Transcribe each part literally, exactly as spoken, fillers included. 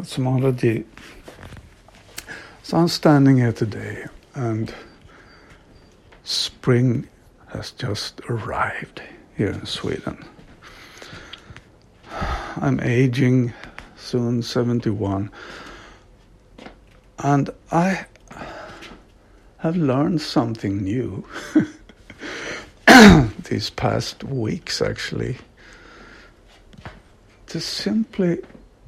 Samalaji. So I'm standing here today, and spring has just arrived here in Sweden. I'm aging, soon seventy-one, and I have learned something new these past weeks, actually, to simply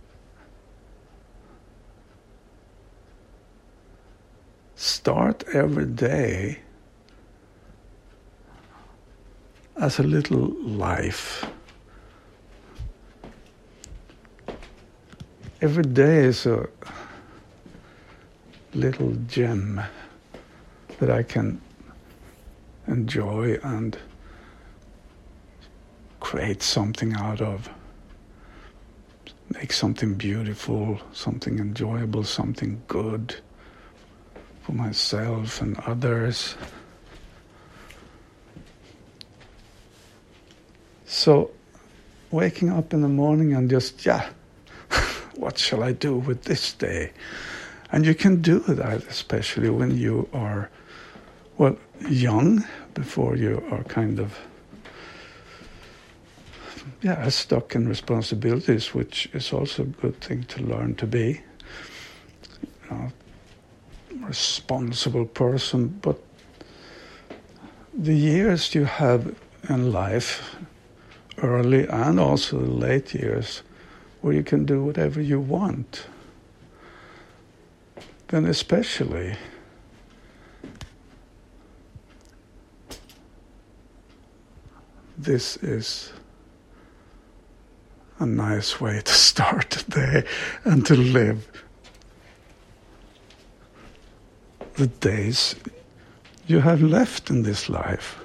start every day as a little life. Every day is a little gem that I can enjoy and create something out of. Make something beautiful, something enjoyable, something good for myself and others. So, waking up in the morning and just, yeah, what shall I do with this day? And you can do that, especially when you are, well, young, before you are kind of, yeah, stuck in responsibilities, which is also a good thing to learn to be. You know, responsible person, but the years you have in life, early and also late years, where you can do whatever you want, then especially this is a nice way to start the day and to live the days you have left in this life.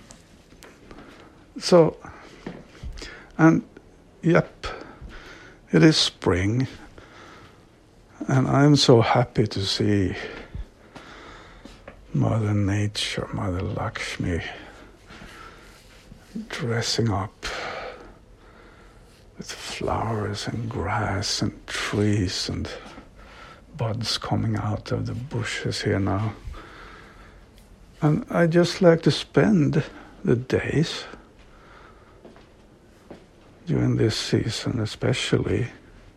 So, and yep, it is spring, and I'm so happy to see Mother Nature, Mother Lakshmi, dressing up with flowers and grass and trees and buds coming out of the bushes here now. And I just like to spend the days during this season especially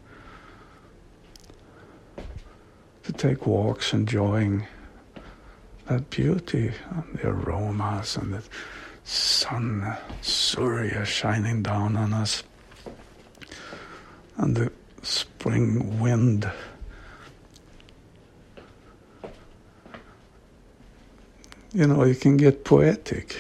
to take walks enjoying that beauty and the aromas and the sun, Surya shining down on us, and the spring wind. You know, you can get poetic.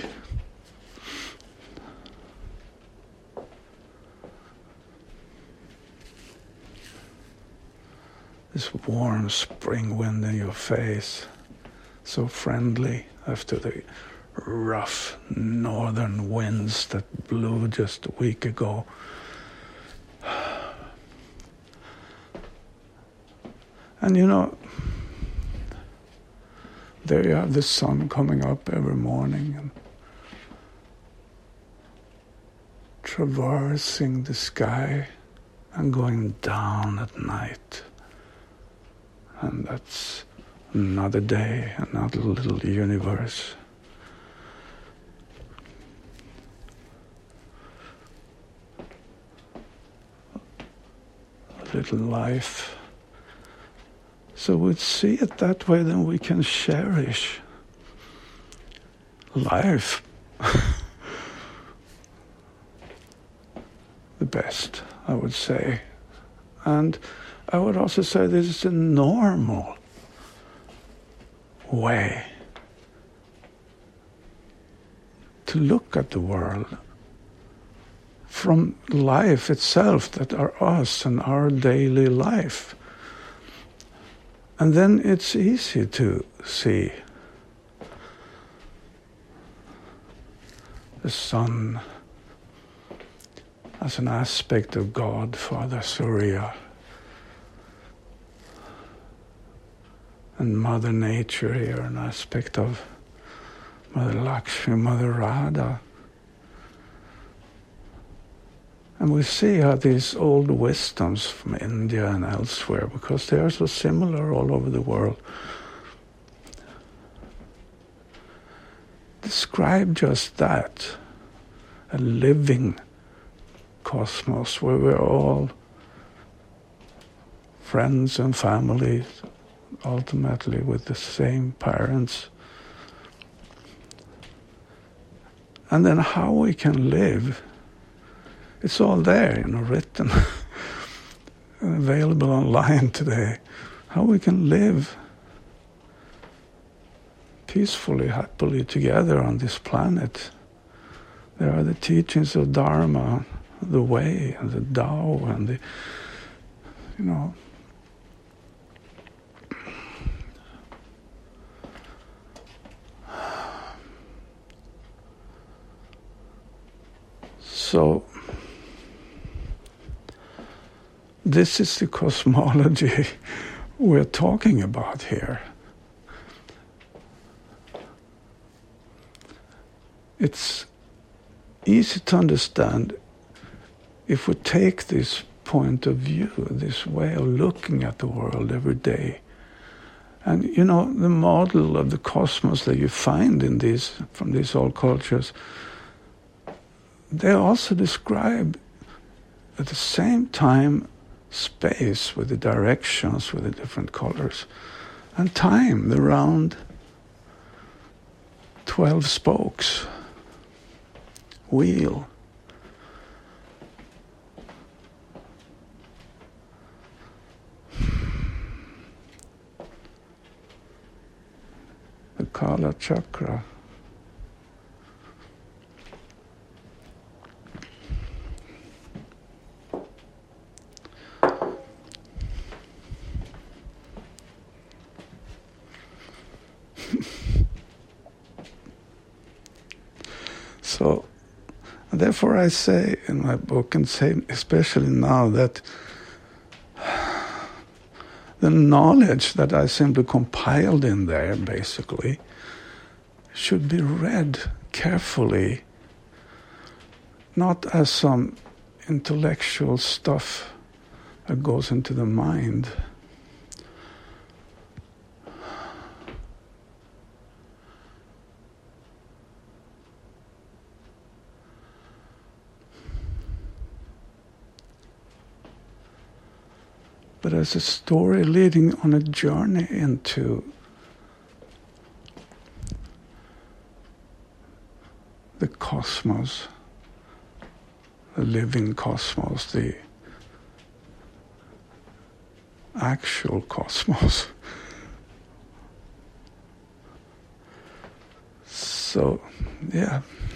This warm spring wind in your face, so friendly after the rough northern winds that blew just a week ago. And you know, there you have the sun coming up every morning and traversing the sky and going down at night. And that's another day, another little universe. A little life. So we'd see it that way, then we can cherish life the best, I would say. And I would also say this is a normal way to look at the world from life itself, that are us and our daily life. And then it's easy to see the sun as an aspect of God, Father Surya, and Mother Nature here, an aspect of Mother Lakshmi, Mother Radha. And we see how these old wisdoms from India and elsewhere, because they are so similar all over the world, describe just that, a living cosmos where we're all friends and families, ultimately with the same parents. And then how we can live, it's all there, you know, written, available online today. How we can live peacefully, happily together on this planet. There are the teachings of Dharma, the way, and the Tao, and the, you know, so this is the cosmology we're talking about here. It's easy to understand if we take this point of view, this way of looking at the world every day. And you know, the model of the cosmos that you find in these, from these old cultures, they also describe at the same time space with the directions, with the different colors, and time, the round twelve spokes, wheel. The Kala Chakra. So, therefore I say in my book, and say especially now, that the knowledge that I simply compiled in there, basically, should be read carefully, not as some intellectual stuff that goes into the mind. But as a story leading on a journey into the cosmos, the living cosmos, the actual cosmos. So, yeah.